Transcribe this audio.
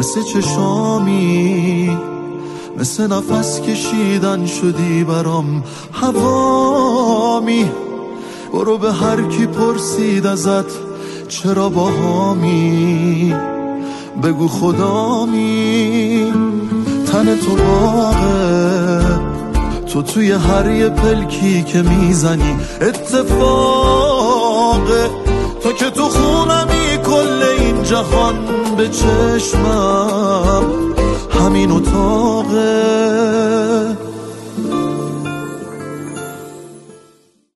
مثل چشامی، مثل نفس کشیدن شدی برام هوامی. برو به هر کی پرسید ازت چرا باهامی، بگو خدامی. تن تو باغه، تو توی هر یه پلکی که میزنی اتفاقه. تو که تو خونمی کل این جهان به چشمم همین اتاقه.